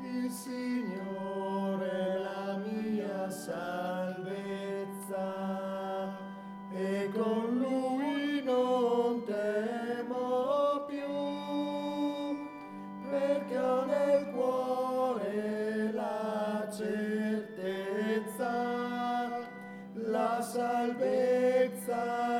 Il Signore è la mia salvezza e con Lui non temo più, perché ho nel cuore la certezza, la salvezza